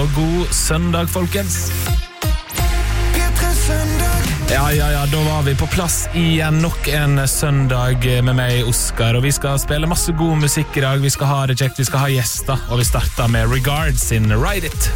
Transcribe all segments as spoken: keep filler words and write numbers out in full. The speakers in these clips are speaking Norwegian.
og god søndag, folkens. Ja, ja, ja, da var vi på plass igjen nok en søndag med meg, Oskar, og vi skal spille masse god musikk i dag. Vi skal ha det kjekt, vi skal ha gjester, og vi starter med Regard sin Ride It.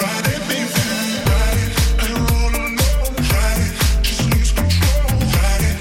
Ride it.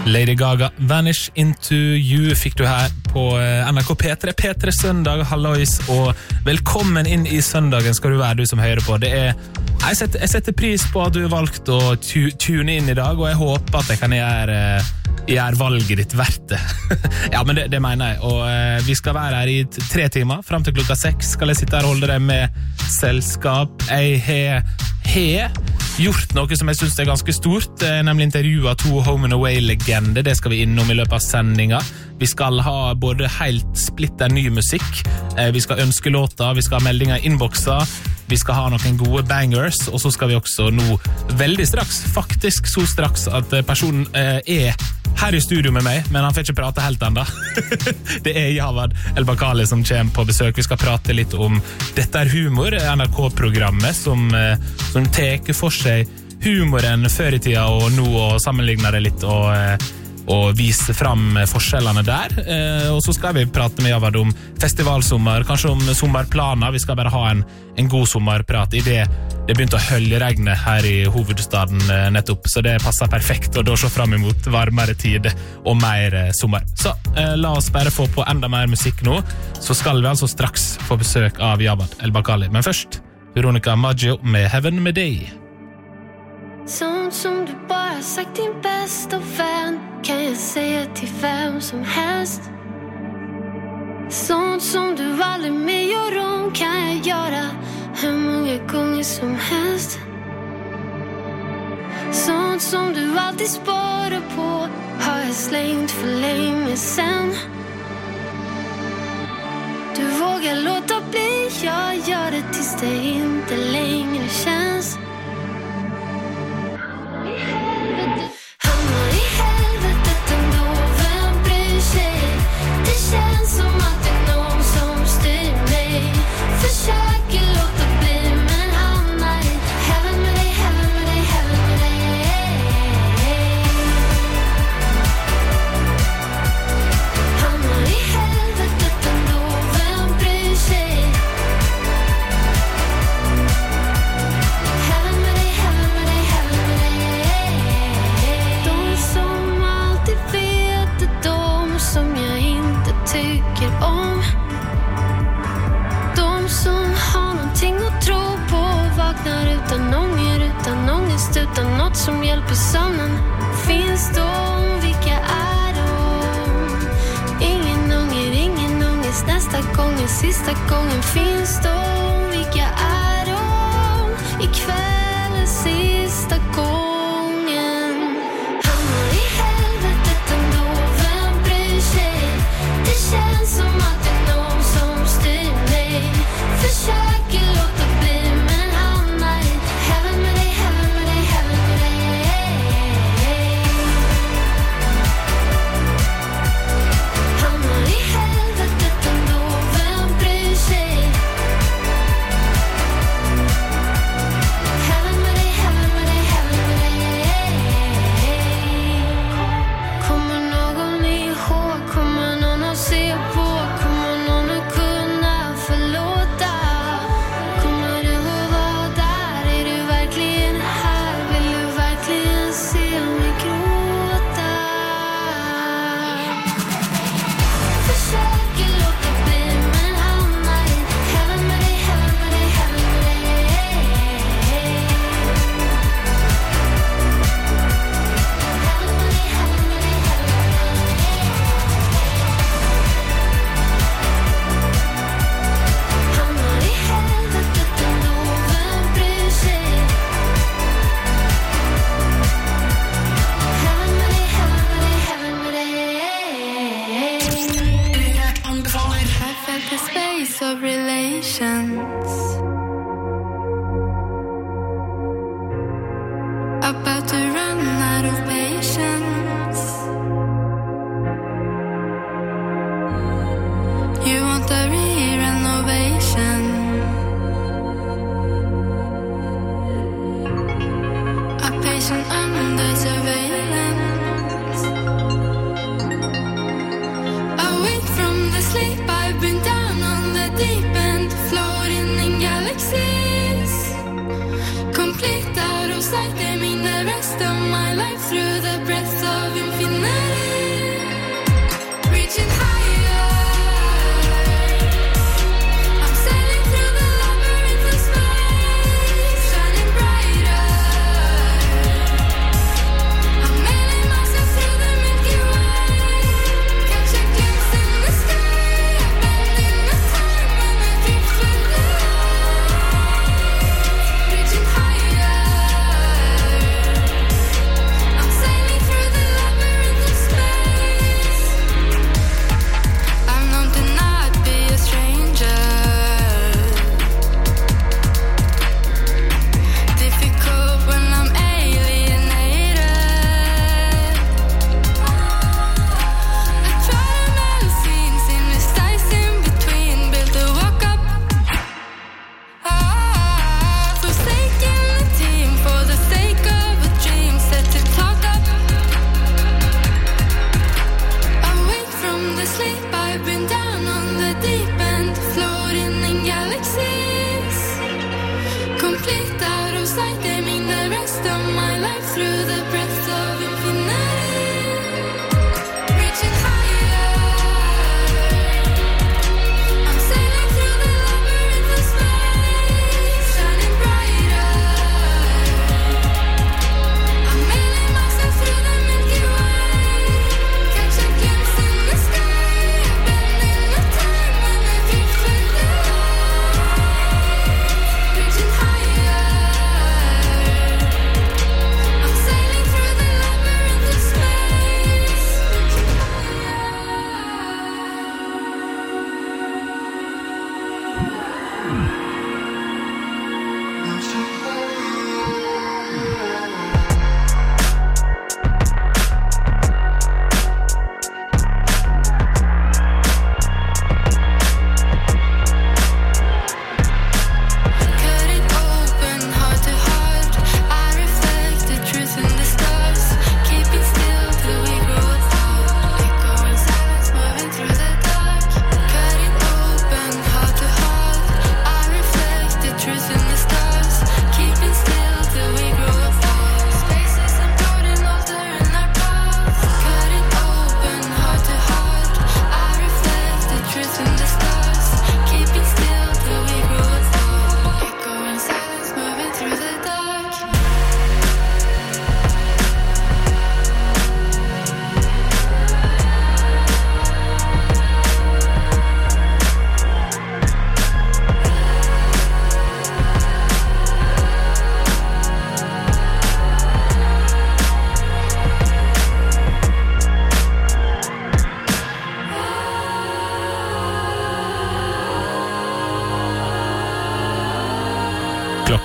Lady Gaga, Vanish Into You fikk du her på N R K P tre. P tre Søndag, hallois, og velkommen inn i søndagen skal du være, du som hører på. Det er, jeg, setter, jeg setter pris på at du har valgt å tu, tune inn i dag, og jeg håper at jeg kan gjøre, gjøre valget ditt verdt det. Ja, men det, det mener jeg. Og uh, vi skal være her i tre timer, frem til klokka seks skal jeg sitte her og holde deg med selskap. Jeg har he gjort noe som jeg synes er ganske stort, nemlig intervjuet to Home and Away-legender. Det skal vi innom i løpet av sendinga. Vi skal ha både helt splitter ny musikk, vi skal ønske låter, vi skal ha meldinger i inboxer, vi skal ha noen gode bangers, og så skal vi også nå veldig straks, faktisk så straks at personen er her i studio med meg, men han får ikke prate helt enda. Det er Javad El-Bakali som kommer på besøk. Vi skal prate litt om Dette er humor, N R K-programmet som, som teker for seg humoren før i tida og nå, og sammenligner det litt og, og viser fram forskjellene der. Og så skal vi prate med Javad om festivalsommer, kanskje om sommerplaner. Vi skal bare ha en, en god sommerprat i det. Det begynte å høljeregne her i hovedstaden nettopp, så det passer perfekt, og da så frem imot varmere tid og mer sommer. Så eh, la oss bare få på enda mer musikk nå, så skal vi altså straks få besøk av Javad El-Bakali. Men først, Veronica Maggio med Heaven med dig. Sånt som du bara sagt din bästa vän kan jag säga till vem som helst. Sånt som du aldrig mer gör om kan jag göra hur många gånger som helst. Sånt som du alltid sparar på har jag slängt för länge sen. Du vågar låta bli, jag gör det tills det inte längre känns. Hamnar i helvetet ändå, vem bryr sig? Det känns som att det är någon som styr mig. Försöker låta bli men hamnar i heaven med dig, heaven med dig, heaven med dig. Hamnar i helvetet ändå, vem bryr sig? Heaven med dig, heaven med dig, heaven med dig. De som alltid vet är de som jag inte tycker om. De som har någonting att tro på, vaknar utan ånger, utan ångest, utan något som hjälper sömnen. Finns de, vilka är de? Ingen ånger, ingen ångest, nästa gången, sista gången. Finns de, vilka är de? Ikväll är sista gången. Hamnar i helvetet ändå, vem bryr sig? Det känns som att det är någon som styr mig. Försöker låta bli men hamnar i heaven med dig, heaven med dig, heaven med dig. Hamnar i helvetet ändå, vem bryr sig? Heaven med dig, heaven med dig, heaven med dig. Kommer någon ihåg, kommer någon att se på, kommer någon att kunna förlåta? Kommer du att vara där, är du verkligen här? Vill du verkligen se mig gråta? Försöker låta bli men hamnar i heaven med dig, heaven med dig, heaven med dig. Heaven med dig, heaven med dig, heaven med dig. Hamnar i helvetet ändå, vem bryr sig? Heaven med dig, heaven med dig, heaven med dig. I felt the space of relations about to run out of patience. You want a re-renovation, a patient under surveillance. Awake from the sleep I've been down on the deep end, floating in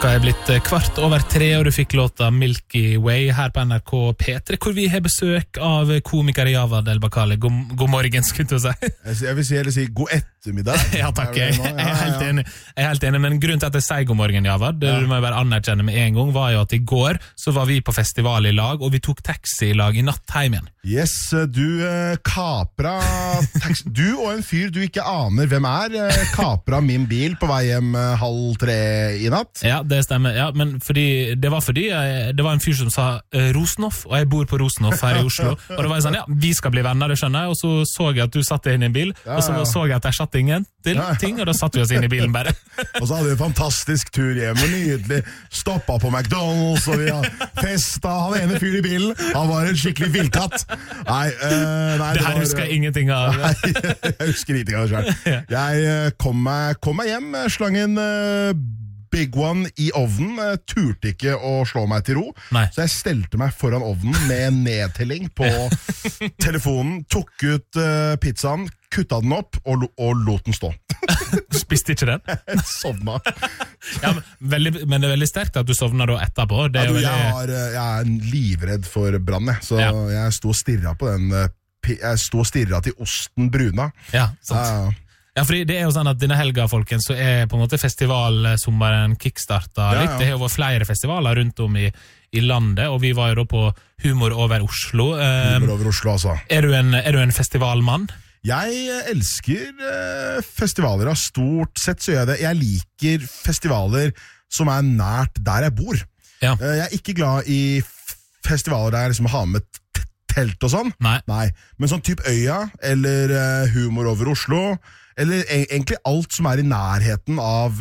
Klokka er blitt kvart over tre, og du fikk låta Milky Way her på N R K P tre, hvor vi har besøk av komiker Javad El-Bakali. God, god morgen, skulle du si. Jeg vil si, eller si god ettermiddag. Ja, takk. Jeg, jeg, er helt enig. jeg er helt enig, men grunnen til at jeg sier god morgen, Javad, det ja. du må bare anerkjenne med en gang, var jo at i går så var vi på festival i lag, og vi tok taxi i lag i natt hjem igjen. Yes, du eh, kapra taxi. Du og en fyr du ikke aner hvem er, eh, kapra min bil på vei hjem eh, halv tre i natt. Ja, det stemmer. Ja, men fordi, det var fordi jeg, det var en fyr som sa uh, Rosenhoff, og jeg bor på Rosenhoff her i Oslo. Og det var sånn, ja, vi skal bli venner, det skjønner jeg. Og så så jeg at du satt inn i en bil, ja, og så så jeg at jeg satt ingen til ja, ja. ting, og da satt vi oss inn i bilen bare. Og så hadde vi en fantastisk tur hjem, og nydelig. Stoppet på McDonald's, og vi hadde festet. Han ene fyr i bilen, han var en skikkelig vildkatt. Nei, uh, nei, det, det her var, husker jeg ingenting av. Nei, jeg husker ingenting av det selv. Jeg uh, kom, meg, kom meg hjem, slang en uh, Big One i ovnen, uh, turte ikke å slå meg til ro, nei. Så jeg stelte meg foran ovnen med nedtelling på telefonen, tok ut uh, pizzaen, kutta den opp og, og lot den stå. Du spiste ikke den? Jeg sovna. Ja, men, veldig, men det er veldig sterkt at du sovna da etterpå. Det er ja, du, veldig... jeg, har, jeg er livredd for brann, så ja. jeg sto og stirret på den, jeg sto og stirret til osten bruna. Ja, sant. Ja, ja, fordi det er jo sånn at denne helga, folkens, så er på en måte festivalsommeren kickstarta litt. Ja, ja. Det har jo vært flere festivaler rundt om i, i landet, og vi var jo da på Humor over Oslo. Humor over Oslo, altså. Er du en, er du en festivalmann? Jeg elsker uh, festivaler av stort sett, så gjør jeg det. Jeg liker festivaler som er nært der jeg bor. Ja. Uh, jeg er ikke glad i festivaler der jeg liksom har med t- telt og sånn. Nei. Nei. Men sånn typ Øya, eller uh, Humor over Oslo, eller e- egentlig alt som er i nærheten av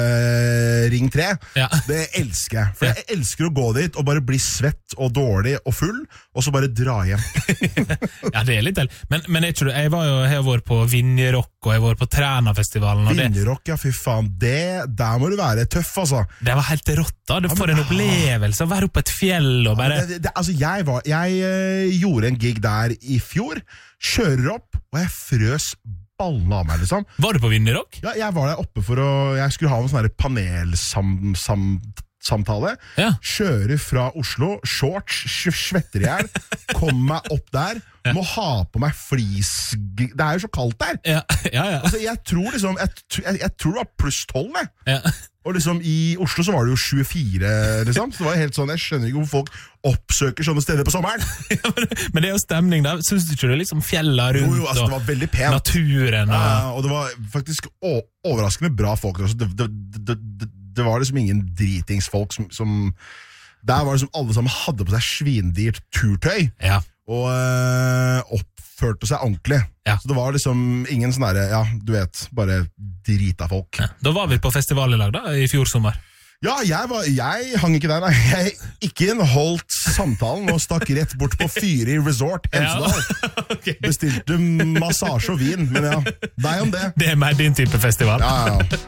uh, Ring tre, ja. Det elsker jeg. For jeg elsker å gå dit og bare bli svett og dårlig og full, og så bare dra hjem. Ja, det er litt del. Men, men jeg, tror, jeg var jo jeg har vært på Vinjerock, og jeg har vært på Trænafestivalen. Vinjerock, ja, fy faen. Det, der må du være tøff, altså. Det var helt rått, da. Du får en opplevelse å være oppe på et fjell og bare... Ja, det, det, altså, jeg, var, jeg uh, gjorde en gig der i fjor, kjører opp, og jeg frøs ballene av meg, liksom. Var du på Vinjerock? Ja, jeg var der oppe for å... Jeg skulle ha en sånn her panelsamtale. Ja. Kjører fra Oslo, shorts, svetter jeg, kom meg opp der, ja. Må ha på meg flis... Det er jo så kaldt der. Ja, ja, ja. Altså, jeg tror liksom... Jeg, jeg, jeg tror det var pluss tolv, jeg. Ja. Og liksom i Oslo så var det jo tjuefire, liksom. Så det var helt sånn, jeg skjønner ikke hvor folk oppsøker sånne steder på sommeren. Ja, men, men det er jo stemning der. Synes du ikke det er liksom fjella rundt? Jo, jo, altså det var veldig pent. Naturen. Og... Ja, og det var faktisk å, overraskende bra folk. Det, det, det, det, det var liksom ingen dritingsfolk som, som... Der var det som alle sammen hadde på seg svindyrt turtøy. Ja. Og øh, oppførte seg ordentlig. Ja. Så det var liksom ingen sånn der, ja, du vet, bare drita folk. Ja. Da var vi på festival i lag da, i fjor sommer. Ja, jeg, var, jeg hang ikke der, nei. Jeg ikke holdt samtalen og stakk rett bort på Fyri Resort, Hemsedal. Ja. Okay. Bestilte massasje og vin, men ja, deg om det. Det er mer din type festival. Ja, ja.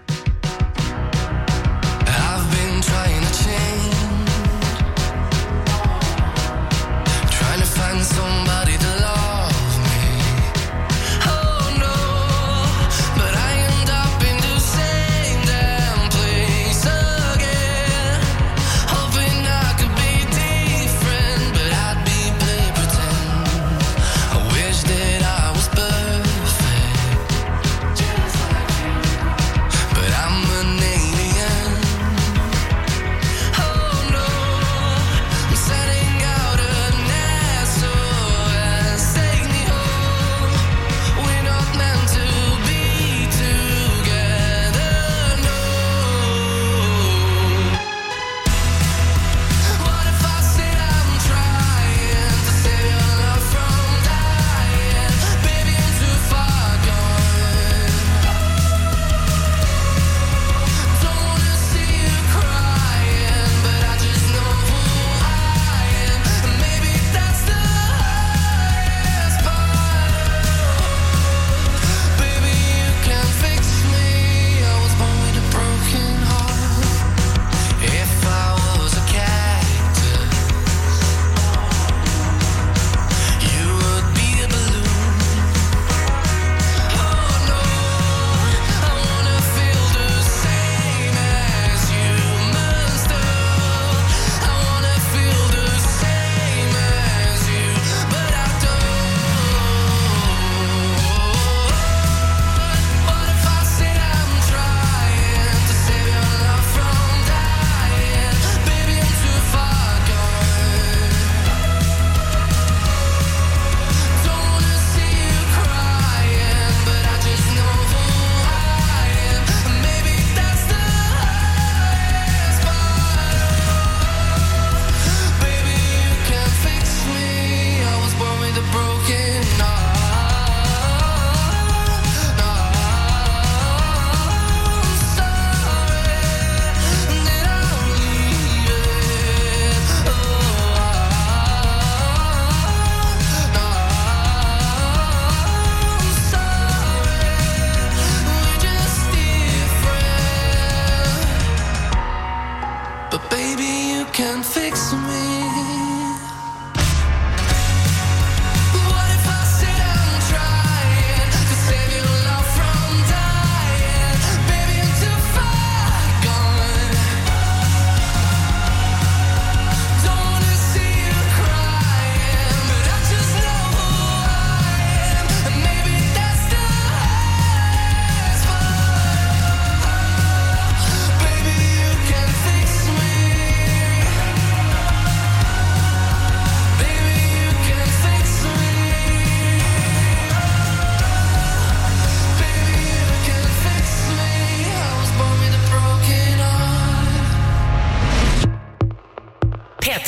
Somebody to love me. Oh no, but I end up in the same damn place again. Hoping I could be different, but I'd be play pretend. I wish that I was perfect, just like you.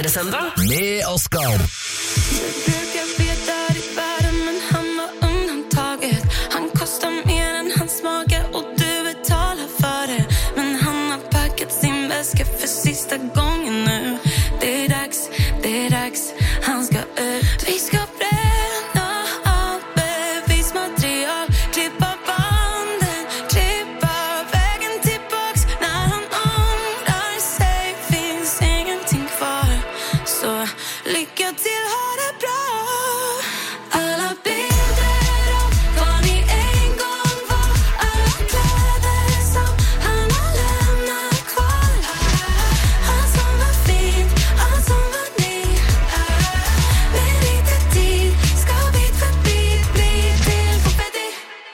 P tre-søndag med Oskar. Du brukar veta ditt värde, men han var undantaget. Han kostar mer än hans mage och du betalar för det. Men han har packat sin väska för sista gången nu. Det är dags, det är dags, han ska ut. Vi ska bränna allt bevismaterial, klippa banden, klippa vägen tillbaks. När han ångrar sig finns ingenting kvar. Så lycka till, ha det bra. Alla bilder av vad ni en gång var, alla kläder som han har lämnat kvar. Allt som var fint, allt som var ny. Med lite tid ska bit för bit bli till konfetti.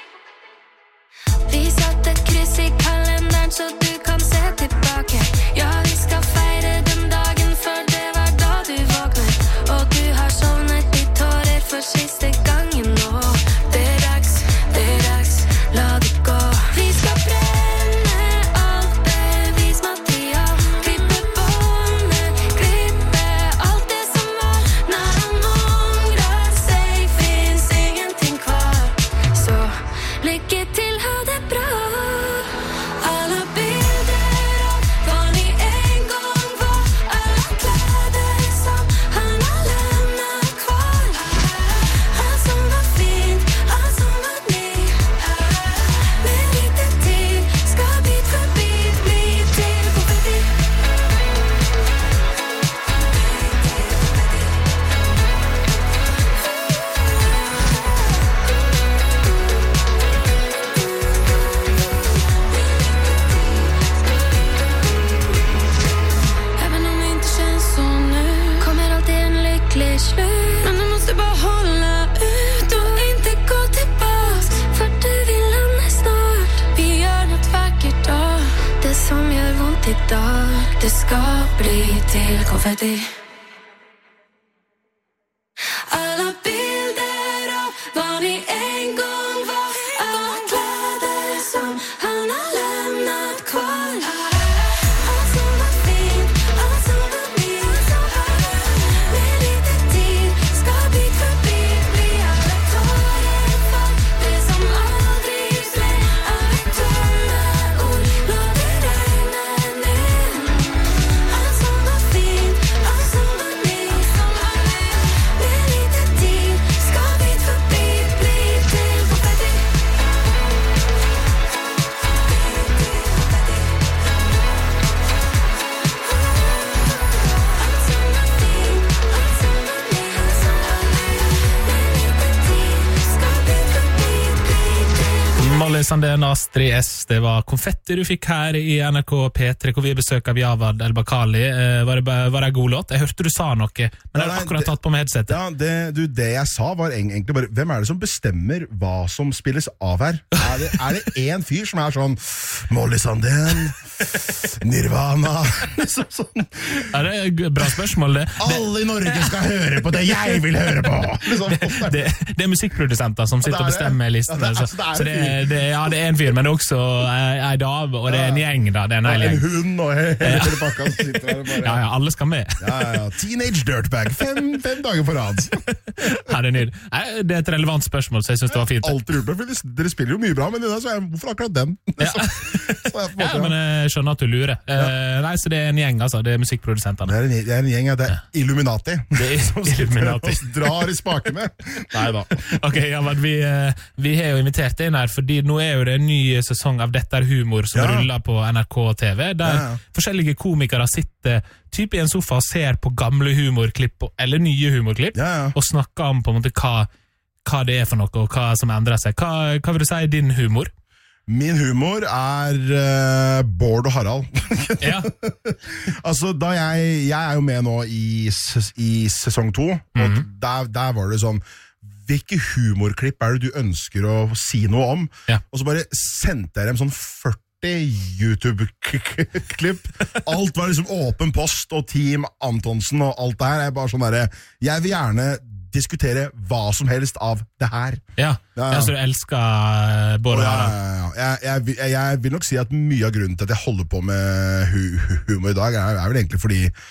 Vi satte kryss i kalendern så du kan se tillbaka. Ja, vi ska feire den dagen, för det var da du vaknade. Och du har sovnet i tårer för sista gången nå. Det är dags, det är dags, la det gå. Vi ska bränna allt bevismaterial, klippa bånden, klippa allt det som var. När han ångrar sig finns ingenting kvar. Så lycka till, ha det bra. Alla bilder av vad ni en gång var, alla kläder som han har lämnat kvar. Allt som var fint, allt som var ny. Med lite tid ska bit för bit bli till konfetti. Även om det inte känns så nu, kommer alltid en lycklig slut. Men du måste bara hålla ut och inte gå tillbaks, för du vill lämna snart. Vi gör något vackert då, det som gör ont idag, det ska bli till konfetti. Alla bilder av vad ni en gång var, alla kläder som han har lämnat kvar. Allt som var fint, allt som var ny. Med lite tid ska bit för bit bli alla tårer för det som aldrig blev. Alla tomma ord, låt det regna ner. Allt som var fint, allt som var ny. Med lite tid ska bit för bit bli till konfetti. Allt som var fint, allt som var ny. Med lite tid ska bit för bit bli till. Molly Sandén, Astrid S. Det var konfetti du fikk her i N R K P tre, hvor vi besøker av Javad El-Bakali. Eh, var, det, ba- var det en god låt? Jeg hørte du sa noe, men jeg har nei, akkurat det- tatt på meg headsetet. Ja, det, du, det jeg sa var eng- egentlig bare hvem er det som bestemmer hva som spilles av her? Er det, er det en fyr som er sånn Molly Sandén, Nirvana liksom sånn. Ja, det er et bra spørsmål, det. Det, Alle i Norge skal høre på det jeg vil høre på liksom. det, det er musikkprodusenter som sitter og det er det. bestemmer listene. Ja, det er- så altså, det er så en det, er- det, ja, det er en fyr, men det er også ei ei dame, og det er en gjeng, da. Det er en hel En gjeng. hund og hele, hele pakka som sitter der og bare Ja, ja, alle skal med. Ja, ja, ja. Teenage dirtbag. Fem, fem dager på rad. Ja, det er nydelig. Nei, det er et relevant spørsmål, så jeg synes det var fint. Alltid lurt meg, for dere- dere spiller jo mye bra, men i dag så er jeg, hvorfor akkurat den? Ja. Så, så er jeg på en Ja, måte, men jeg skjønner at du lurer. Eh, nei, så det er en gjeng, altså. Det er musikkprodusentene. det, er en, det er en gjeng, ja. Det er Illuminati. Det er som sitter Illuminati. og drar i spakene. Nei da. Ok, ja, men vi, eh, vi har jo invitert deg inn her, fordi nå er jo det en ny sesong av Dette er humor som Ja. ruller på N R K T V, der Ja, ja. forskjellige komikere sitter typ i en sofa og ser på gamle humorklipp, og- eller nye humorklipp, Ja, ja. og snakker om på en måte hva, hva det er for noe, og hva som endrer seg. Hva, hva vil du si er din humor? Min humor er uh, Bård og Harald. Ja. Altså, da jeg, jeg er jo med nå i, ses- i sesong to, og der, der var det sånn hvilke humorklipp er det du ønsker å si noe om? Ja. Og så bare sendte jeg dem sånn førti YouTube-klipp. Alt var liksom åpen post, og Team Antonsen og alt det her. Jeg er bare sånn derre, jeg vil gjerne diskutere hva som helst av det her. Ja, Ja, ja. ja. Så du elsker eh, Bård og Ja, Harald? ja, ja. Jeg, jeg, vil- jeg vil nok si at mye av grunnen til at jeg holder på med hu hu- humor i dag, er, er vel egentlig fordi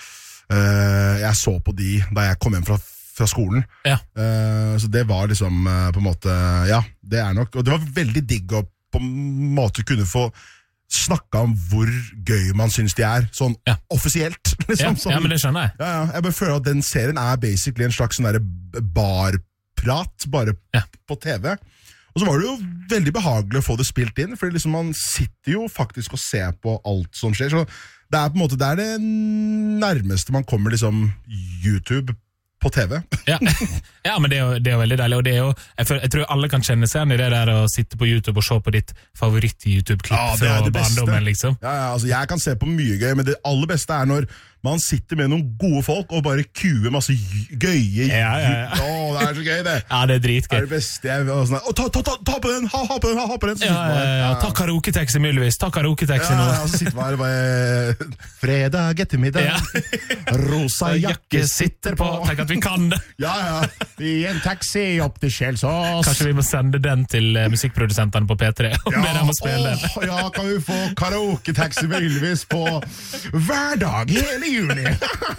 uh, jeg så på de da jeg kom hjem fra, fra skolen. Ja. Uh, så det var liksom uh, på en måte, ja, det er nok, og det var veldig digg å på en måte kunne få snakka om hvor gøy man synes de er, sånn ja. offisielt. Liksom, ja. sånn. Ja, men det skjønner jeg. Ja, ja. Jeg bare føler at den serien er basically en slags sånn der barprat, bare ja. på T V. Og så var det jo veldig behagelig å få det spilt inn, for liksom man sitter jo faktisk og ser på alt som skjer, så det er på en måte, det er det nærmeste man kommer liksom YouTube på T V. ja. ja, men det er, jo, det er jo veldig deilig, og det er jo, jeg, føler, jeg tror alle kan kjenne seg igjen i det der å sitte på YouTube og se på ditt favoritt-YouTube-klipp ja, det er fra det beste. barndommen, liksom. Ja, ja, altså jeg kan se på mye gøy, men det aller beste er når man sitter med noen gode folk og bare kuer masse gøye ja, ja, ja. Åh, det er så gøy det. Ja, det er dritgøy. Det er det beste jeg vil. Sånn, ta, ta, ta, ta på den, ha, ha på den, ha, ha på den. Ja, ja, ja, ja. Ta karaoke-taxi, Mylvis. Ta karaoke-taxi ja, nå. Ja, så sitter man her og bare fredag ettermiddag. Ja. Rosa jakke sitter på. Tenk at vi kan det. Ja, ja. I en taxi opp til Kjelsås. Kanskje vi må sende den til uh, musikkprodusentene på P tre og ja, be dem å spille den. Åh, ja, kan vi få karaoke-taxi med Ylvis på hver dag hele juni?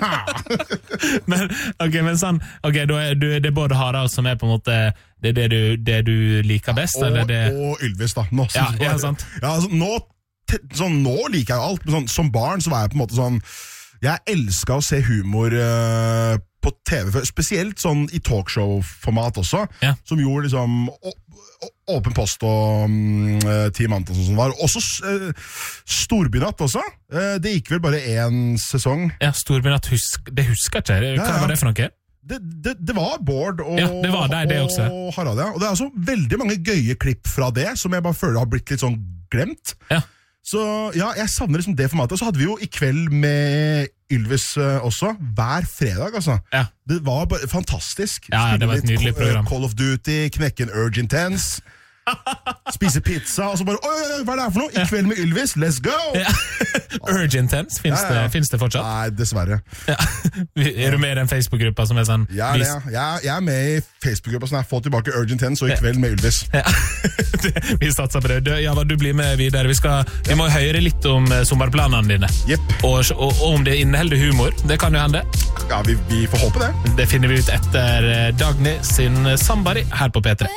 men, ok, men sånn, ok, da er, du, det er både Harald som er på en måte det, det, du, det du liker best, og, eller det? Og Ylvis da. Nå, ja, ja, sant. Ja, altså, nå, sånn, nå liker jeg jo alt, men sånn, som barn så var jeg på en måte sånn, jeg elsket å se humor uh, på T V, spesielt sånn i talkshow-format også, ja. som gjorde liksom å, å, Åpen post og um, Team Antonsen som var. Også uh, Storbynatt også. Uh, det gikk vel bare én sesong. Ja, Storbynatt, husk, det husker ikke jeg. Hva ja, ja. var det for noe? Det, det, det var Bård og, ja, det var deg, det og også. Harald. Ja. Og det er altså veldig mange gøye klipp fra det, som jeg bare føler har blitt litt sånn glemt. Ja. Så ja, jeg savner liksom det formatet. Og så hadde vi jo i kveld med Ylvis uh, også, hver fredag, altså. Ja. Det var bare fantastisk. Ja, det var et nydelig program. Call of Duty, knekke en Urge Intense, spise pizza, og så bare, oi, hva er det her for noe? I kveld med Ylvis, let's go! Ja. Urge Intense, finnes, ja, ja. Det, finnes det fortsatt? Nei, dessverre. Ja. Er du med i den Facebook-gruppa som er sånn? Ja, det, ja. Jeg, jeg er med i Facebook-gruppa som er få tilbake Urge Intense, og i kveld med Ylvis. Ja. Vi satser på det. Du, ja, du blir med videre. Vi, skal, vi må høre litt om uh, sommerplanene dine. Yep. Og, og, og om det inneholder humor. Det kan jo hende. Ja, vi, vi får håpe det. Det finner vi ut etter uh, Dagny sin uh, Somebody her på P tre.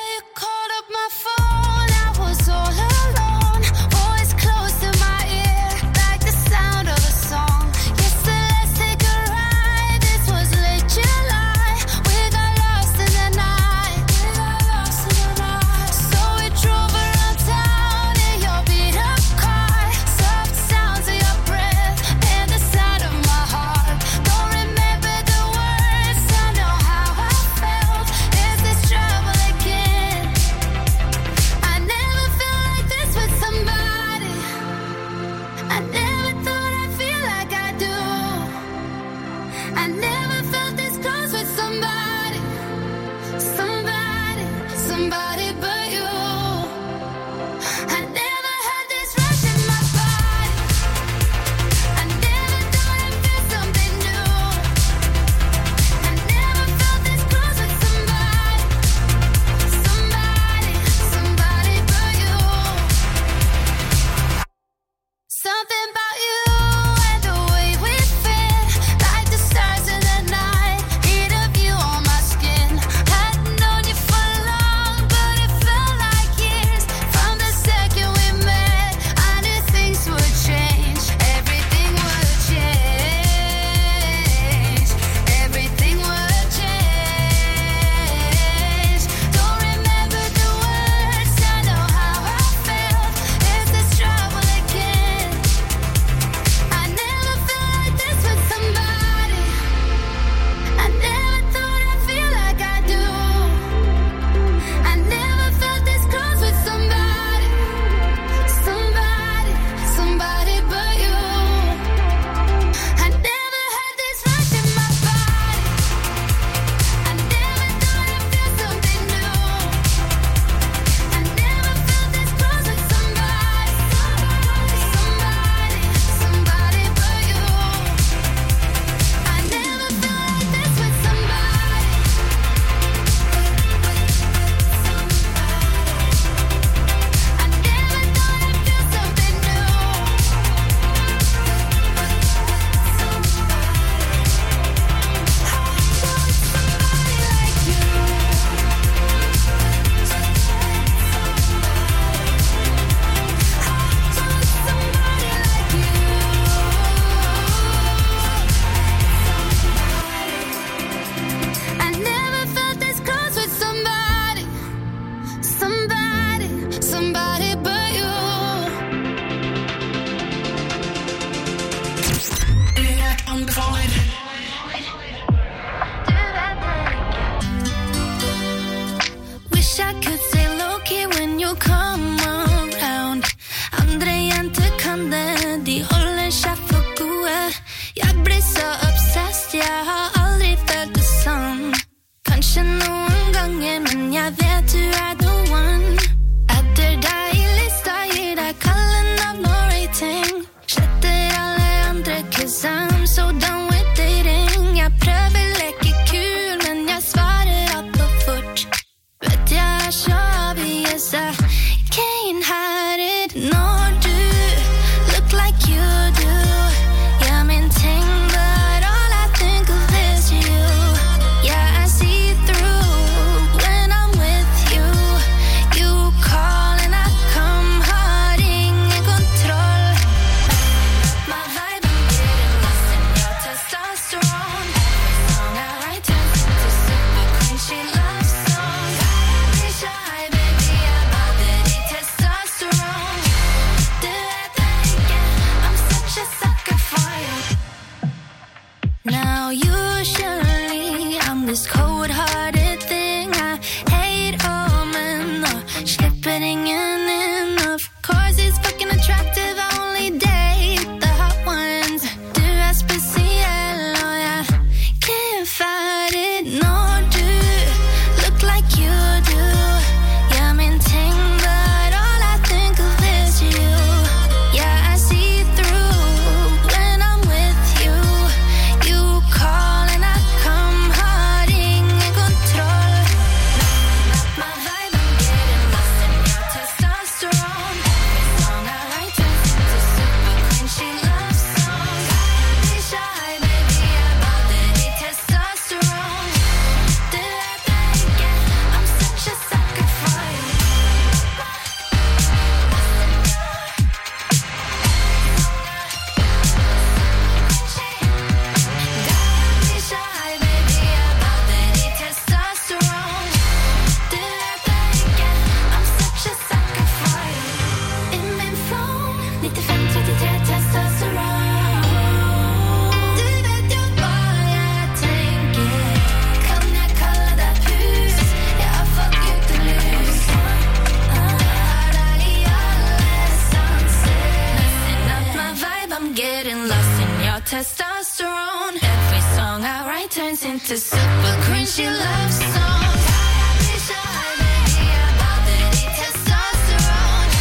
turns into super cringy love song. I wish I had baby, about the testosterone.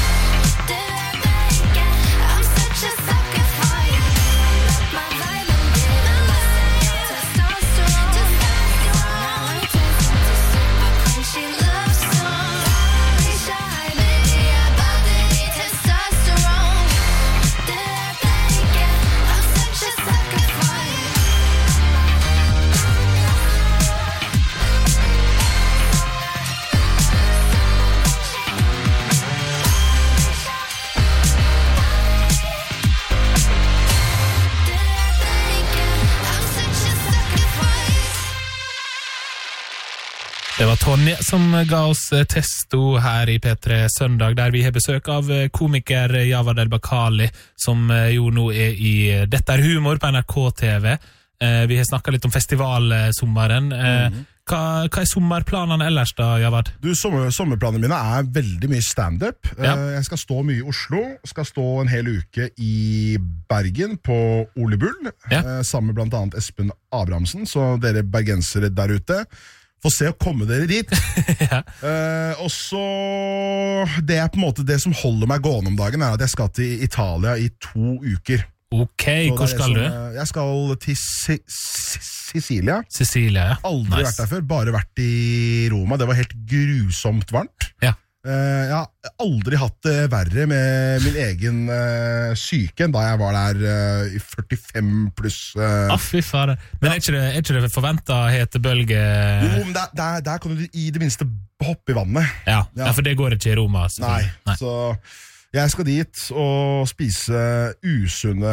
I'm such a sucker for you. My vibe and testosterone. Testosterone turns into super cringy love song. I wish I had baby, about the testosterone. I'm such a sucker for you. Det var Tonje som ga oss testo her i P tre Søndag, der vi har besøk av komiker Jawad El-Bakali, som jo nå er i Dette er humor på N R K T V. Vi har snakket litt om festivalsommeren. Mm-hmm. Hva, hva er sommerplanene ellers da, Jawad? Du, sommer, sommerplanene mine er veldig mye stand-up. Ja. Jeg skal stå mye i Oslo, skal stå en hel uke i Bergen på Ole Bull, Ja. sammen med blant annet Espen Abrahamsen, så dere bergensere der ute, få se å komme dere dit. Ja. uh, og så det er på en måte det som holder meg gående om dagen, er at jeg skal til Italia i to uker. Ok, Så hvor det er skal som, du? uh, Jeg skal til Si- Si- Sicilia. Sicilia, ja. Aldri Nice. vært der før, bare vært i Roma. Det var helt grusomt varmt. Ja. Uh, jeg har aldri hatt det verre med min egen uh, syke enn da jeg var der uh, i førtifem pluss. Uh. Ah, fy fader. Men er ikke det, er ikke det forventet hetebølge? Jo, men der, der, der kan du i det minste hoppe i vannet. Ja, Ja. ja, for det går ikke i Roma. Nei, selvfølgelig. Nei. så jeg skal dit og spise usunne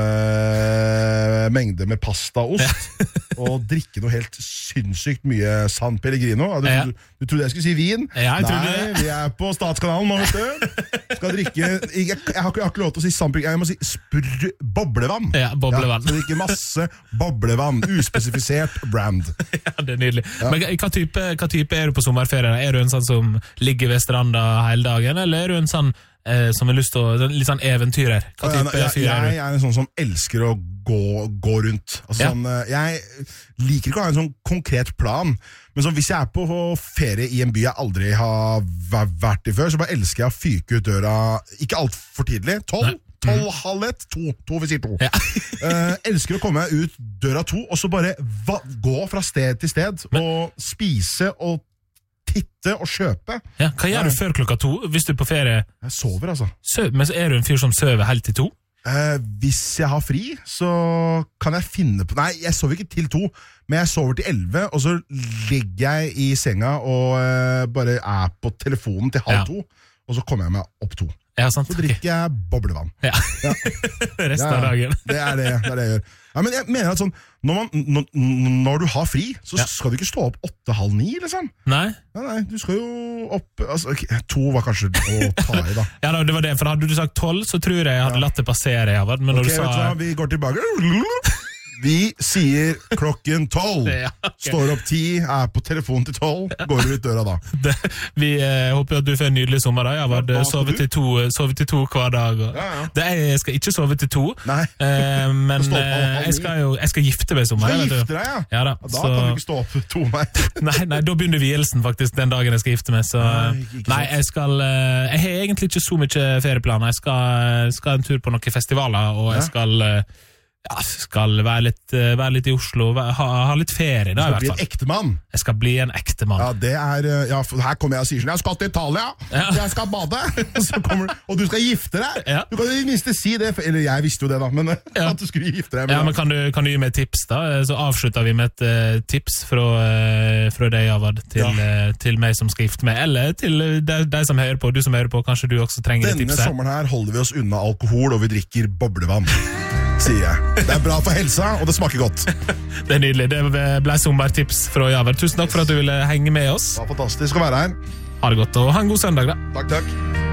mengder med pasta og ost, og drikke noe helt sinnssykt mye San Pellegrino. Du, Ja. du, du trodde jeg skulle si vin? Ja, jeg trodde Nei, det. vi er på Statskanalen nå, vet du. Skal drikke, jeg, jeg, har ikke, jeg har ikke lov til å si San Pellegrino, jeg må si spr boblevann. Ja, boblevann. Ja, så drikke masse boblevann, uspesifisert brand. Ja, det er nydelig. Men hva type, hva type er du på sommerferie? Er du en sånn som ligger ved stranda hele dagen, eller er du en sånn eh, som har lyst til å, litt sånn eventyrer? Hva type jeg, fyr er jeg du? er en sånn som elsker å gå, gå rundt. Altså, Ja. sånn, eh, jeg liker ikke å ha en sånn konkret plan, men sånn, hvis jeg er på ferie i en by jeg aldri har væ- vært i før, så bare elsker jeg å fyke ut døra, ikke alt for tidlig, tolv, Nei. tolv, halv ett, to, to, vi sier to. Ja. Eh, elsker å komme meg ut døra to, og så bare va gå fra sted til sted, og spise og titte og kjøpe. Ja, hva gjør Nei. du før klokka to, hvis du er på ferie? Jeg sover, altså. Søv, men så er du en fyr som søver helt til to? Eh, hvis jeg har fri, så kan jeg finne på Nei, jeg sover ikke til to, men jeg sover til elleve, og så ligger jeg i senga og eh, bare er på telefonen til halv Ja. to, og så kommer jeg meg opp to. Ja, sant. Så drikker jeg boblevann. Ja. Ja. Resten av dagen. Det er det, det er det jeg gjør. Ja, men jeg mener at sånn, når, man, når, når du har fri, så Ja. skal du ikke stå opp åtte, halv ni, liksom. Nei? Nei, nei, du skal jo opp altså, ok, To var kanskje å ta i, da. Ja, da, det var det, for hadde du sagt tolv, så tror jeg jeg hadde latt det passere, Jawad, men når Ok, du sa... vet du hva, vi går tilbake. Vi sier klokken tolv. Ja, ok. Står opp ti, er på telefonen til tolv, går ut døra da. Det, vi eh, håper at du får en nydelig sommer da, Jawad. Ja, hva skal Sove du? til to, sove til to hver dag. Og... Ja, ja. Det, er- jeg skal ikke sove til to, Nei. eh, men Stå opp halv- eh, halv jeg, ni. skal jo, jeg skal gifte meg i sommer. Skal vet du. gifte deg, ja? Ja da, Ja, da så... kan du ikke stå opp to, nei. Nei, nei, da begynner vielsen faktisk den dagen jeg skal gifte meg. Så, Nei, ikke sant. nei, jeg skal eh, Jeg har egentlig ikke så mye ferieplaner. Jeg skal, skal en tur på noen festivaler, og jeg Ja. skal eh, ja, skal være litt, eh, være litt i Oslo, være- ha, ha litt ferie da, i Du hvert blir fall. en ektemann. Jeg skal bli en ekte mann. Ja, det er eh, Ja, for her kommer jeg og sier sånn Jeg skal til Italia, Ja. jeg skal bade. Og så kommer du, og du skal gifte deg. Ja. Du kan i det minste si det, for- eller jeg visste jo det, da, men eh, Ja. at du skulle gifte deg. Ja, men kan du, kan du gi meg et tips da? Så avslutter vi med et eh, tips fra, eh, fra deg, Jawad, til, Ja. eh, til meg som skal gifte meg, eller til eh, de, de som hører på. Du som hører på, kanskje du også trenger et Denne tips her. sommeren her holder vi oss unna alkohol, og vi drikker boblevann, sier jeg. Det er bra for helsa, og det smaker godt. Det er nydelig. Det ble sommertips fra Jawad. Tusen takk for at du ville henge med oss. Det var fantastisk å være her. Ha det godt, og ha en god søndag da. Takk, takk.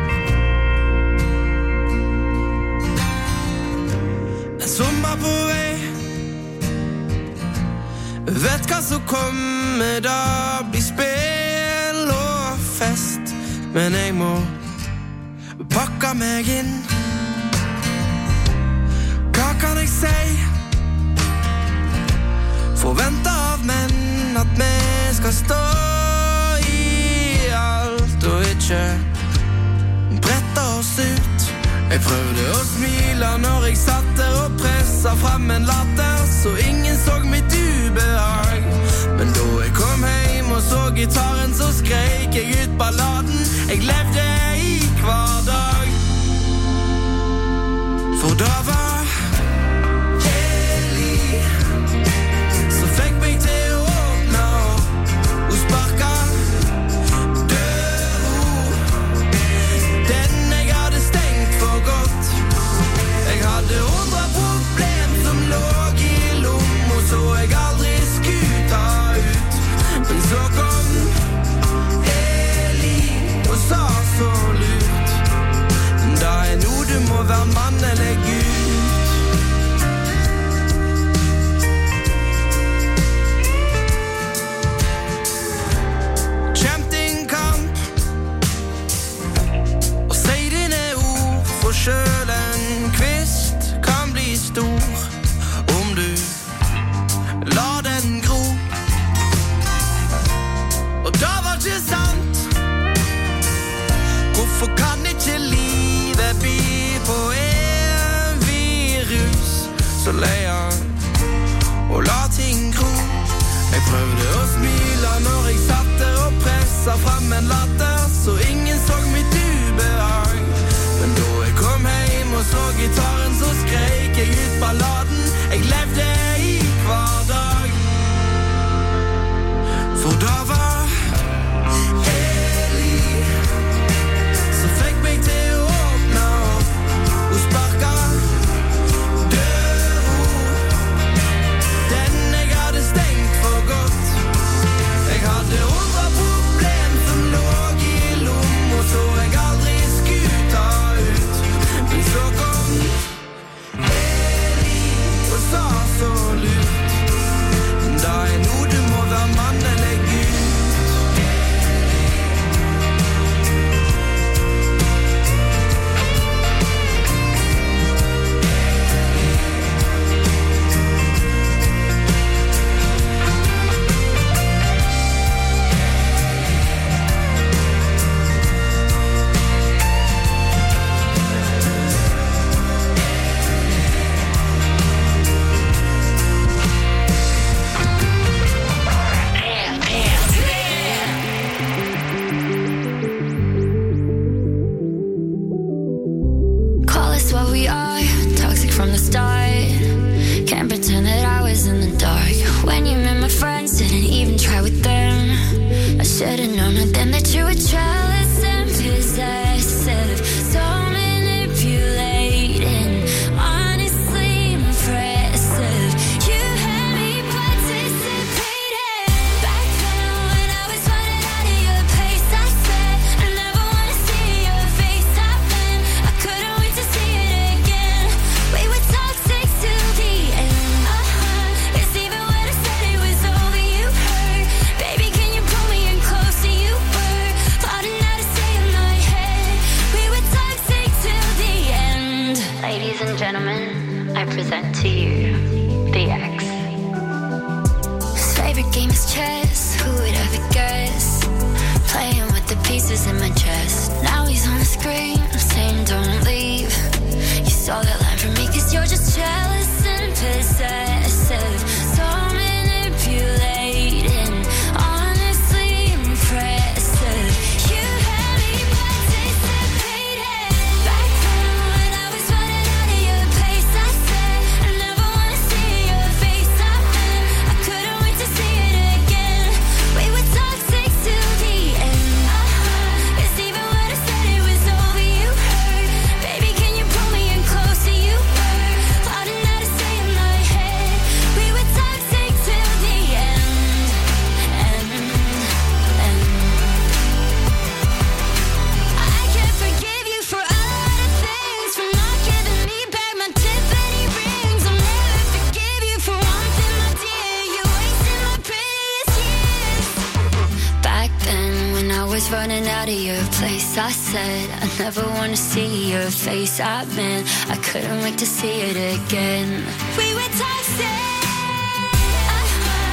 En sommer på vei. Vet hva som kommer, da blir spill og fest. Men jeg må pakke meg inn. Hva kan jeg si? Forventer av menn at vi skal stå i alt og ikke brette oss ut. Jeg prøvde å smile når jeg satt der og presset frem en latter, så ingen så mitt ubehag. Men da jeg kom hjem og så gitaren, så skrek jeg ut balladen. Jeg levde i hver dag. For da var Eli som fikk meg til å åpne opp. Hun sparket døra, den jeg hadde stengt for godt. Jeg hadde hundre problem som lå i lomma, så jeg aldri skulle ta ut. Men så kom Eli og sa så lurt: da er noe du må være mann eller Gud. Kjemp din kamp og si dine ord, for selv en kvist kan bli stor om du lar den gro. Og da var ikke sant. Hvorfor kan ikke livet by på en virus så leier og la ting gro? Jeg prøvde å smile når jeg satt der og presset frem en latter, så ingen så mitt ubehag. Men da jeg kom hjem og så gitaren, så skrek jeg ut balladen. Jeg levde i hver dag. For da var til å åpne opp. Hun sparket døra, den jeg hadde stengt for godt. Jeg hadde hundre problem som lå i lomma, så jeg aldri skulle ta ut. Men så kom Eli og sa så lurt: da er noe du må være mann eller Gud. Should've known it then that you were jealous and possessive, so manipulating, honestly impressive. You had me participating. Back then when I was running out of your pace, I said I never wanna see your face. I've been, I couldn't wait to see it again. We were toxic till the end. Uh-huh. It's even when I said it was over, you hurt. Baby, can you pull me in closer? You were plotting how to stay in my head. We were toxic till the end. Ladies and gentlemen, I present to you the X. His favorite game is chess. Who would ever guess? Playing with the pieces in my chest. Now he's on the screen, saying don't leave. You saw that line from me, cause you're just jealous and possessive, so manipulating, honestly impressive. You had me participating. Back then when I was running out of your pace, I said I never wanna see your face. I've been, I couldn't wait to see it again. We were toxic till the end. Uh-huh. It's even when I said it was over, you hurt. Baby, can you pull me in closer? You were plotting how to stay in my head. We were toxic till the end. End, end. I can't forgive you for a lot of things, for not giving me back my Tiffany rings. I'll never forgive you for one thing, my dear. You wasted my prettiest years. Back then when I was running out of your place, I said I never wanna see your face. I meant I couldn't wait to see it again. We were toxic. Uh-huh.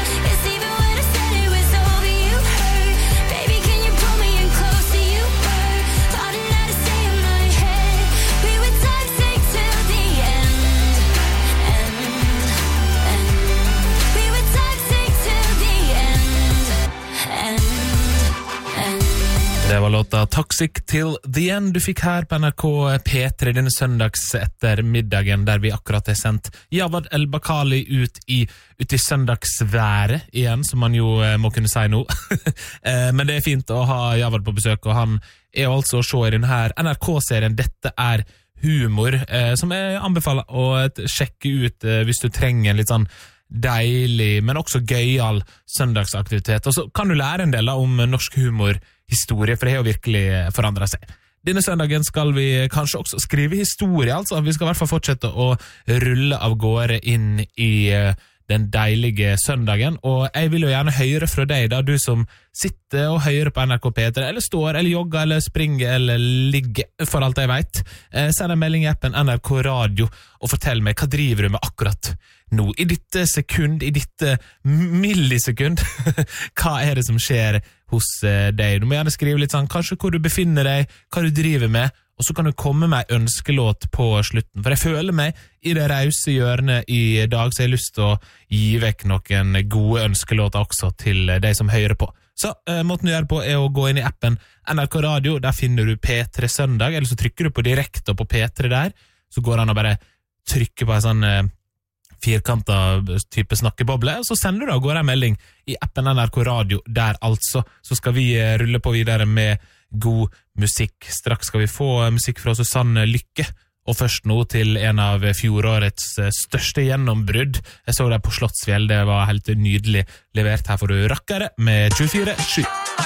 Det var låta Toxic Till The End du fikk her på N R K P tre denne søndags etter middagen, der vi akkurat har sendt Javad El-Bakali ut i, ut i søndagsværet igjen, som man jo må kunne si nå. Men det er fint å ha Javad på besøk, og han er altså å se i denne N R K-serien Dette er humor, som jeg anbefaler å sjekke ut hvis du trenger en litt sånn deilig, men også gøyal søndagsaktivitet. Og så kan du lære en del om norsk humorhistorie, for det har jo virkelig forandret seg. Denne søndagen skal vi kanskje også skrive historie, altså. Vi skal i hvert fall fortsette å rulle av gårde inn i den deilige søndagen, og jeg vil jo gjerne høre fra deg da, du som sitter og hører på N R K P tre, eller står, eller jogger, eller springer, eller ligger, for alt jeg vet. Send en melding i appen N R K Radio, og fortell meg, hva driver du med akkurat nå, i ditt sekund, i ditt millisekund, hva er det som skjer hos deg? Du må gjerne skrive litt sånn, kanskje hvor du befinner deg, hva du driver med, og så kan du komme med en ønskelåt på slutten, for jeg føler meg i det rause hjørnet i dag, så jeg har lyst til å gi vekk noen gode ønskelåter også til deg som hører på. Så uh, måten du gjør på er å gå inn i appen N R K Radio, der finner du P tre Søndag, eller så trykker du på direkte på P tre der, så går det an å bare trykke på en sånn uh, firkantet type snakkeboble, og så sender du og går en melding i appen N R K Radio der altså, så skal vi rulle på videre med god musikk. Straks skal vi få musikk fra Susanne Lykke, og først nå til en av fjorårets største gjennombrudd. Jeg så deg på Slottsfjell, det var helt nydelig levert. Her får du Rakkere med tjuefire sju.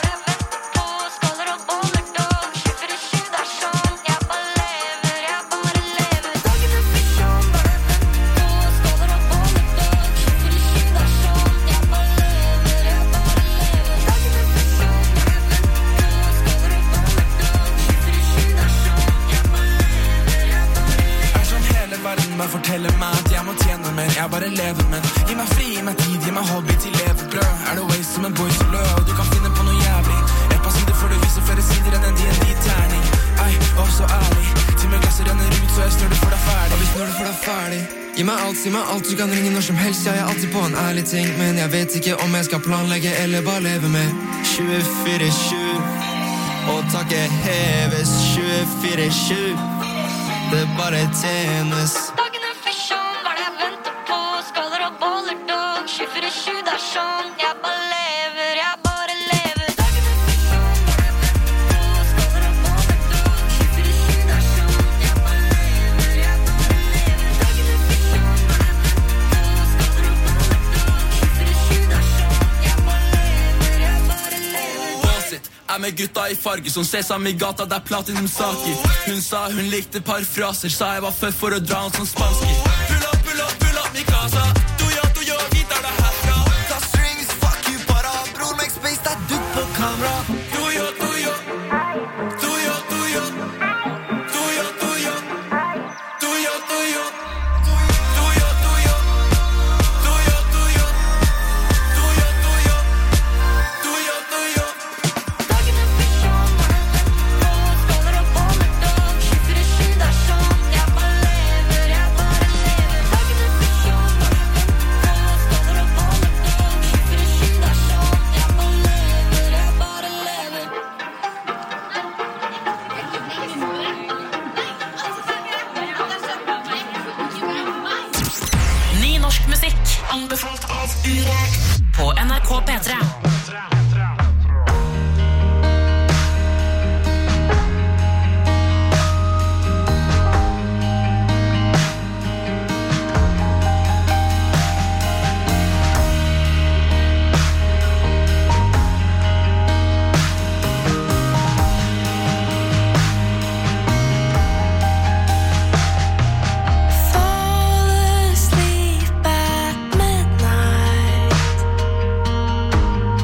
Forteller meg at jeg må tjene mer, jeg bare lever, men gi meg fri, gi meg tid, gi meg hobby til levebrød. Er det waste som en boy som lød, og du kan finne på noe jævlig. Et par sider før du viser flere sider enn en D and D-terning. Ei, og så ærlig, til meg glasset renner ut, så jeg snør du for deg ferdig. Og vi snør du for deg ferdig. Gi meg alt, si meg alt, du kan ringe når som helst, jeg er alltid på en ærlig ting. Men jeg vet ikke om jeg skal planlegge eller bare leve med tjuefire sju. Og takket heves tjuefire sju. Det bare tjenes. tjuefire sju, det er sånn, jeg bare lever, jeg bare lever. Skaller og boller dog, tjuefire sju, det er sånn, jeg bare lever, jeg bare lever. Dagen er fisjon, når jeg venter på, skaller og boller dog, tjuefire sju, det er sånn, jeg bare lever, jeg bare lever. Bullshit, er med gutta i farge, som sesam i gata, det er platinum saker. Hun sa hun likte par fraser, sa jeg var født for å dra han som spanski. Pull up, pull up, pull up, mi casa. Kamera. Tuyo, tuyo. Tuyo, tuyo. Tuyo, tuyo. Tuyo, tuyo. Tuyo, tuyo. Tuyo, tuyo. Tuyo, tuyo. Tuyo, tuyo. Dagen er fisjon, når jeg venter på, skaller og boller dog, tjuefire sju, det er sånn, jeg bare lever, jeg bare lever. Dagen er fisjon, når jeg venter på, skaller og boller dog, tjuefire sju, det er sånn, jeg bare lever. Ny norsk musikk anbefalt av Urek på N R K P tre. Fall asleep at midnight.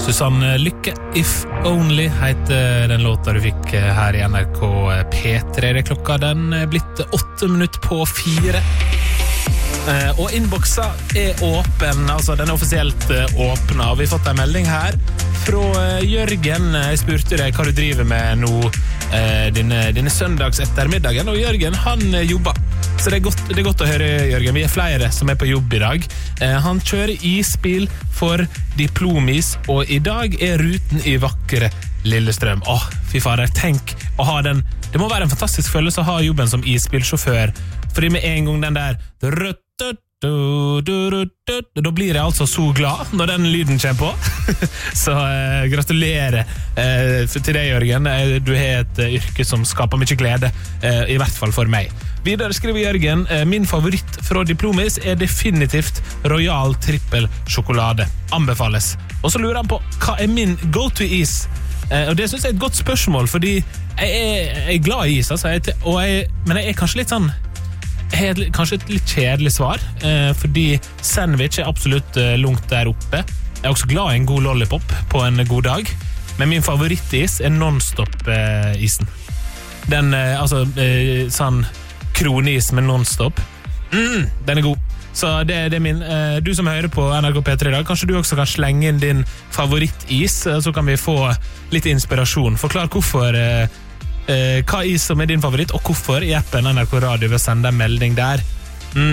Susanne Lykke, If Only, heter den låta du fikk her i N R K P tre. Det klokka den er blitt åtte minutter på fire. Og innboksa er åpen, altså den er offisielt åpnet. Og vi har fått en melding her fra Jørgen. Jeg spurte deg hva du driver med nå denne, denne søndags ettermiddagen, og Jørgen, han jobber. Så det er, godt, det er godt å høre, Jørgen. Vi er flere som er på jobb i dag. Eh, han kjører isbil for Diplomis, og i dag er ruten i vakre Lillestrøm. Åh, fy fader, tenk å ha den. Det må være en fantastisk følelse å ha jobben som isbilsjåfør, fordi med en gang den der da blir jeg altså så glad når den lyden kommer på. Så eh, gratulerer eh, til deg, Jørgen. Du har et eh, yrke som skaper mye glede, eh, i hvert fall for meg. Videre skriver Jørgen, eh, min favoritt fra Diplomis er definitivt Royal Trippel sjokolade. Anbefales. Og så lurer han på, hva er min go-to-is? Eh, og det synes jeg er et godt spørsmål, fordi jeg er, jeg er glad i is, altså, jeg, og jeg, men jeg er kanskje litt sånn Jeg har kanskje et litt kjedelig svar, eh, fordi sandwich er absolutt eh, langt der oppe. Jeg er også glad i en god lollipop på en god dag, men min favorittis er non-stop-isen. Eh, den, eh, altså, eh, sånn kronis med non-stop. Mm, den er god. Så det, det er min. Eh, du som hører på N R K P tre i dag, kanskje du også kan slenge inn din favorittis, eh, så kan vi få litt inspirasjon. Forklar hvorfor... Eh, Uh, hva is som er din favoritt, og hvorfor i appen N R K Radio vil sende en melding der. Mm.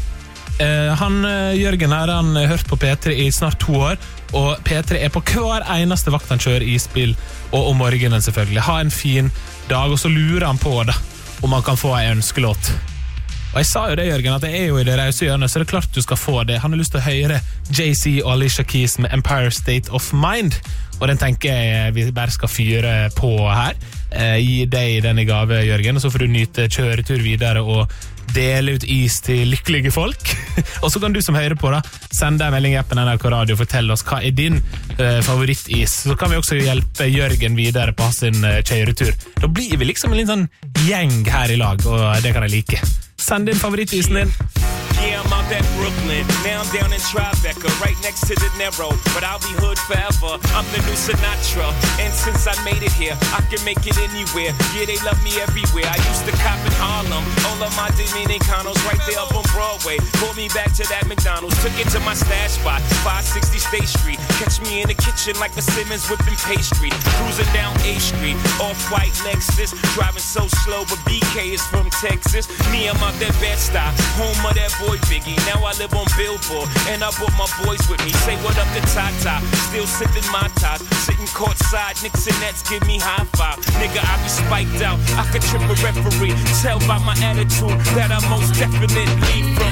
Uh, han, uh, Jørgen her, han har hørt på P tre i snart to år, og P tre er på hver eneste vakt han kjører isbil, og om morgenen selvfølgelig. Ha en fin dag, og så lurer han på da, om han kan få en ønskelåt. Og jeg sa jo det, Jørgen, at jeg er jo i det rause hjørnet, så det er klart du skal få det. Han har lyst til å høre Jay-Z og Alicia Keys med Empire State of Mind, og den tenker jeg vi bare skal fyre på her. Eh, gi deg den i gave, Jørgen, og så får du nyte kjøretur videre og dele ut is til lykkelige folk. Og så kan du som hører på da, sende en melding i appen N R K Radio og fortelle oss hva er din eh, favorittis. Så kan vi også hjelpe Jørgen videre på sin eh, kjøretur. Da blir vi liksom en liten sånn gjeng her i lag, og det kan jeg like. Send din favorittisen din. Yeah, I'm out at Brooklyn. Now I'm down in Tribeca, right next to the Narrow. But I'll be hood forever. I'm the new Sinatra. And since I made it here, I can make it anywhere. Yeah, they love me everywhere. I used to cop in Harlem. All of my Dominicanos right there up on Broadway. Pulled me back to that McDonald's. Took it to my stash spot, five sixty State Street. Catch me in the kitchen like a Simmons whipping pastry. Cruising down A Street, off-white Lexus. Driving so slow, but B K is from Texas. Me, I'm out that Bed-Stuy, home of that boy Biggie. Now I live on Billboard, and I brought my boys with me. Say what up to Tata, still sipping my top. Sitting courtside, Knicks and Nets give me high five. Nigga, I be spiked out, I could trip a referee. Tell by my attitude that I most definitely from.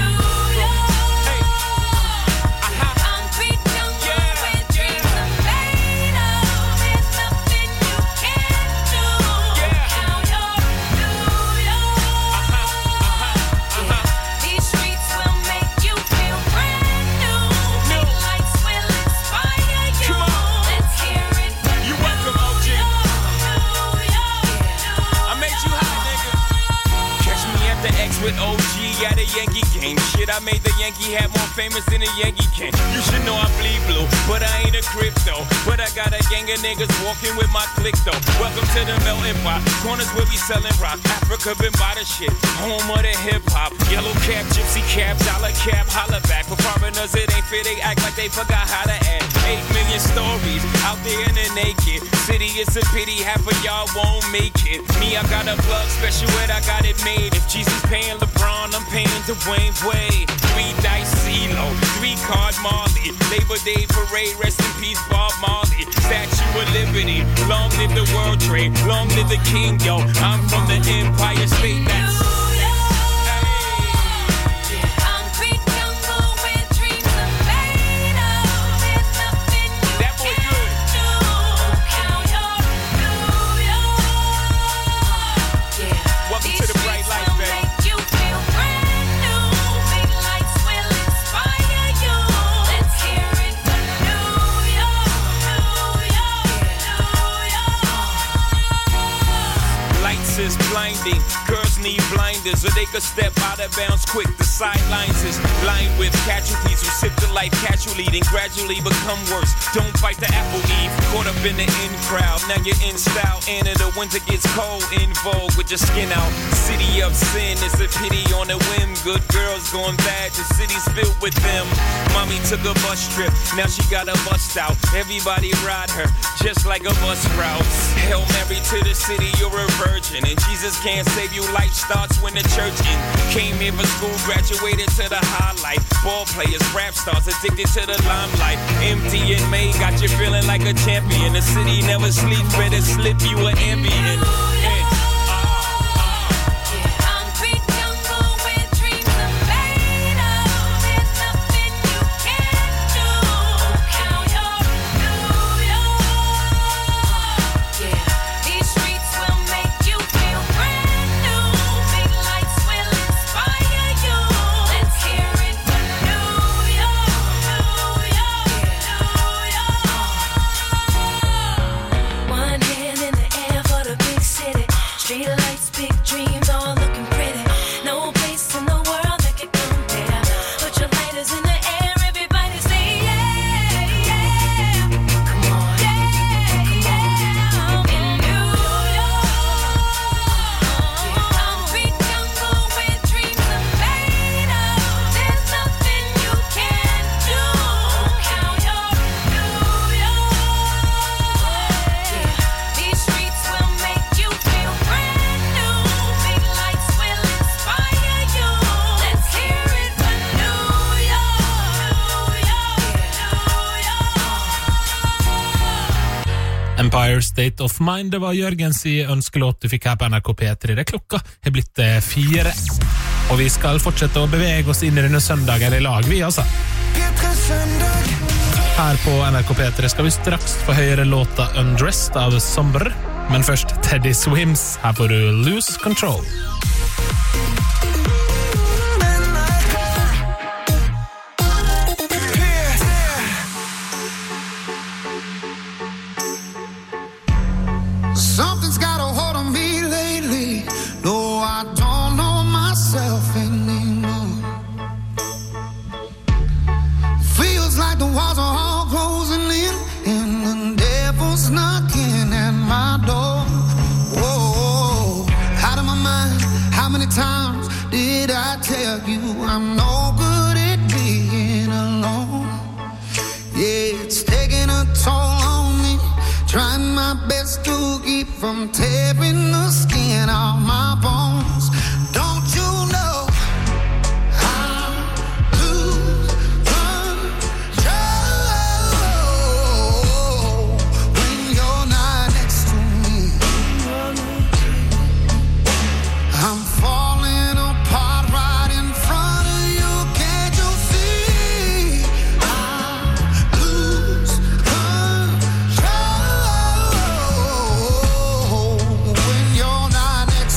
With O G at a Yankee game. Shit, I made the Yankee hat more famous than a Yankee can. You should know I bleed blue, but I ain't a crypto. But I got a gang of niggas walking with my click though. Welcome to the melting pot. Corners where we selling rock. Africa been by the shit. Home of the hip hop. Yellow cap, gypsy cap, dollar cap, holla back. For foreigners it ain't fair, they act like they forgot how to act. Eight million stories out there in the naked city. It's a pity half of y'all won't make it. Me, I got a plug special ed, I got it made. If Jesus paying LeBron, I'm paying Dwayne Wade. Three dice CeeLo, three card Marley. Labor Day parade, rest in peace Bob Marley. Statue of Liberty, long live the World Trade, long live the King, yo. I'm from the Empire State. That's blinding. Girls need blind reminders, or they could step out of bounds quick. The sidelines is lined with casualties who sip the life casually, then gradually become worse. Don't fight the apple eve, caught up in the in crowd. Now you're in style, and in the winter gets cold, in vogue with your skin out. City of sin, it's a pity on a whim. Good girls going bad, the city's filled with them. Mommy took a bus trip, now she got a bust out. Everybody ride her, just like a bus route. Hail Mary to the city, you're a virgin, and Jesus can't save you. Life starts when the church in. Came here for school, graduated to the highlight. Ball players, rap stars, addicted to the limelight. Empty and May got you feeling like a champion. The city never sleeps, better slip you an ambient. Yeah. Empire State of Mind. Det var Jørgens i ønskelåt du fikk her på N R K P tre. Det klokka er blitt eh, fire. Og vi skal fortsette å bevege oss inn i denne søndagen i lag, vi altså. Her på N R K P tre skal vi straks få høre låta Undressed av Somber. Men først Teddy Swims. Her får du Lose Control. Something's got a hold on me lately. No, I don't know myself anymore. Feels like the walls are all closing in, and the devil's knocking at my door. Whoa, out of my mind. How many times did I tell you I'm no good at being alone? Yeah, it's taking a toll on me. Trying my best to keep from tearing the skin off my bones. Don't you know I lose control when you're not next to me? I'm falling apart right in front of you. Can't you see? I lose control when you're not next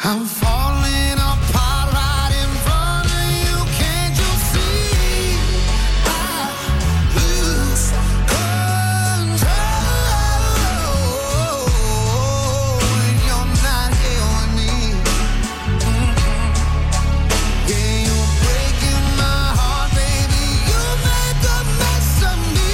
I'm falling apart right in front of you. Can't you see? I lose control when you're not here with me. Mm-hmm. Yeah, you're breaking my heart, baby. You make a mess of me.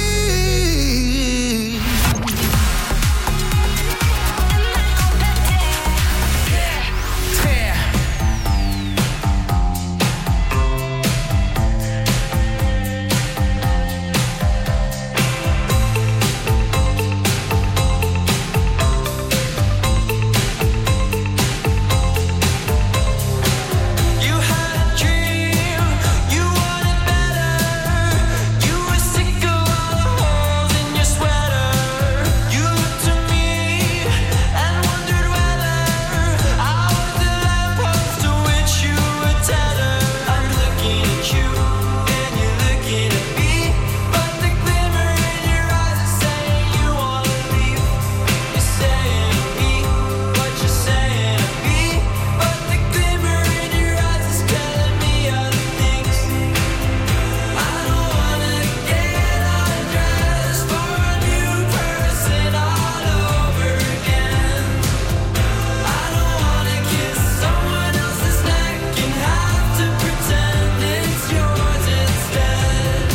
You had a dream, you wanted better. You were sick of all the holes in your sweater. You looked to me and wondered whether I was the lamppost to which you were tethered. I'm looking at you and you're looking at me, but the glimmer in your eyes is saying you wanna leave. You're saying to me what you're saying to me, but the glimmer in your eyes is telling me other things. I don't wanna get undressed for a new person all over again. I don't wanna kiss someone else's neck and have to pretend it's yours instead.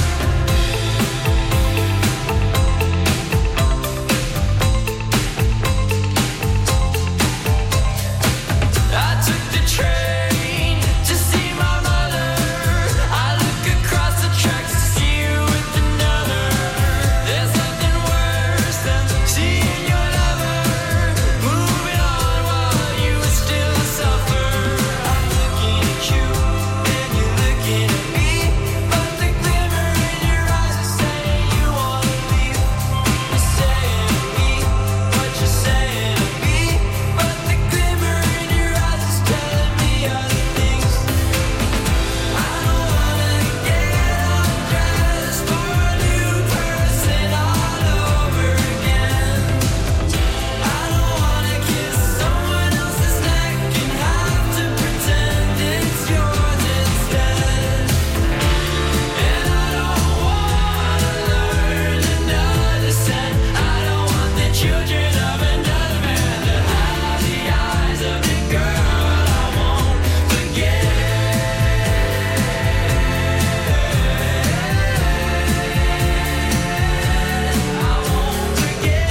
I took the train to see my mother. I look across the tracks to see you with another. There's nothing worse than seeing your lover moving on while you still suffer. I'm looking at you and you're looking at me, but the glimmer in your eyes is saying you wanna leave. You're saying to me what you're saying to me, but the glimmer in your eyes is telling me other things. I don't wanna get undressed for a new person all over again. I don't wanna kiss someone else's neck and have to pretend it's yours instead. And I don't wanna learn another scent. I don't want the children of another man to have the eyes of the girl I won't forget. I won't forget.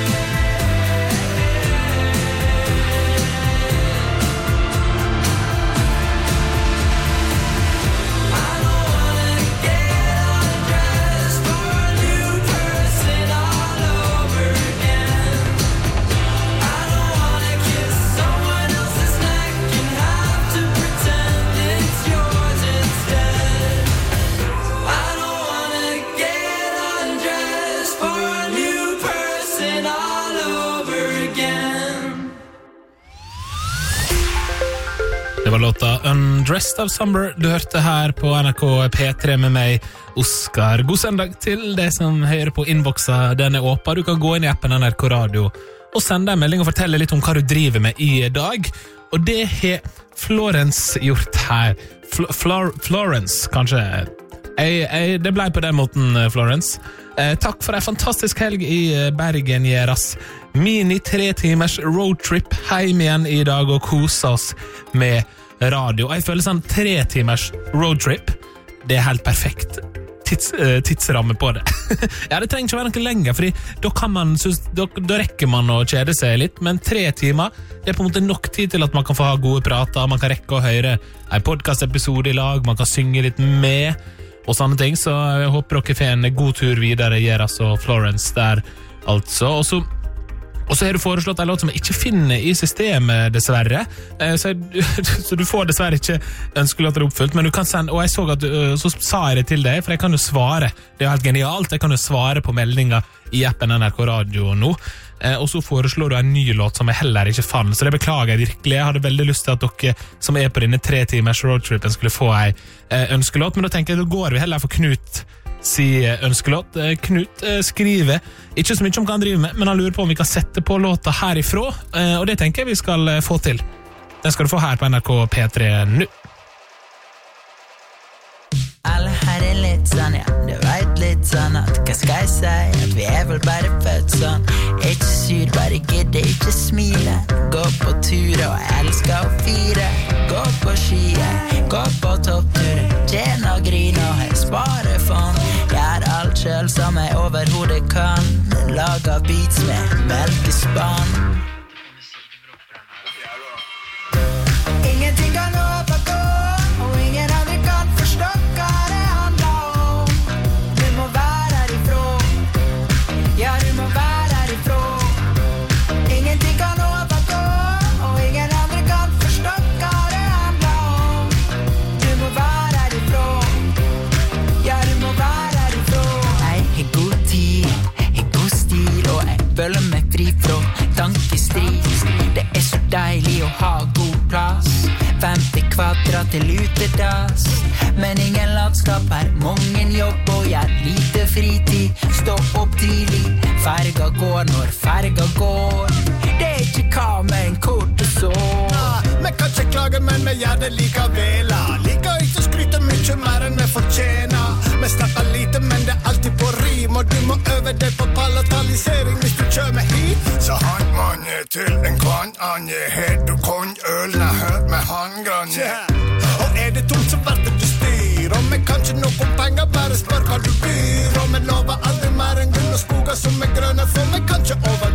I don't wanna get undressed for a new person all over again. I don't wanna kiss someone else's neck and have to pretend it's yours instead. I don't wanna get undressed for a new person all over again. Det var låta Undressed av Summer du hørte her på N R K P tre med meg, Oskar. God søndag til deg som hører på innboksa. Den er åpen. Du kan gå inn i appen N R K Radio og sende en melding og fortelle litt om hva du driver med i dag. Og det har Florence gjort her. Fl Flor Florence, kanskje. Jeg, jeg, det ble på den måten, Florence. Eh, takk for en fantastisk helg i Bergen, Gjeras. Mini tre timers roadtrip hjem igjen i dag og kose oss med radio. Jeg føler sånn tre timers roadtrip, det er helt perfekt tids, uh, tidsramme på det. Ja, det trenger ikke være noe lenger, fordi da, kan man, synes, da, da rekker man å kjede seg litt, men tre timer, det er på en måte nok tid til at man kan få ha gode prater, man kan rekke å høre en podcastepisode i lag, man kan synge litt med, og sånne ting, så jeg håper dere får en god tur videre, Gjeras og Florence der, altså. Og så Og så har du foreslått en låt som jeg ikke finner i systemet, dessverre. Så, jeg, så du får dessverre ikke ønskelåter oppfylt, men du kan sende, og jeg så at du, så sa jeg det til deg, for jeg kan jo svare. Det er helt genialt, jeg kan jo svare på meldinger i appen N R K Radio nå. Og så foreslår du en ny låt som jeg heller ikke fann, så det beklager jeg virkelig. Jeg hadde veldig lyst til at dere som er på denne tre timers roadtripen skulle få en ønskelåt, men da tenker jeg, da går vi heller for Knut si ønskelåt. Knut skriver ikke så mye om hva han driver med, men han lurer på om vi kan sette på låta herifra, og det tenker jeg vi skal få til. Den skal du få her på N R K P tre nå. Alle her er litt sånn, ja, du vet litt sånn at hva skal jeg si, at vi er vel bare født sånn. Ikke sur, bare gidde, ikke smile. Gå på tur og elsker å fire. Gå på ski, gå på topptur. Tjene og grine og spare fond. Gjør alt selv som jeg overhodet kan. Lager beats med melkespann. Ingenting kan overgå, og ingen andre kan forstå hva det handler om. Du må være herifra, ja, du må være herifra. Ingenting kan overgå, og ingen andre kan forstå hva det handler om. Du må være herifra, ja, du må være herifra. Jeg har god tid, jeg har god stil, og jeg føler meg fri fra tankestrid. Det er så deilig å ha god plass, femti kvadrat til utedass. Men ingen landskap her, mange jobb og jeg lite fritid. Stå opp tidlig, ferga går når ferga går. Det er ikke hva med en kort og så. Vi kan ikke klage, men vi gjør det likevel. Liker ikke å skryte mye mer enn vi fortjener. Vi snakker lite, men det er alltid på rim, og du må øve deg på palatalisering hvis du kjører hit. Så han mange til en kvann, Anje, helt du kon ølene hørt med handgranje. Og er det tomt, så hvert du styr, og vi kan ikke noe penger, bare spør hva du byr. Og vi lover aldri mer enn gull og skoger som er grønne, for vi kan ikke over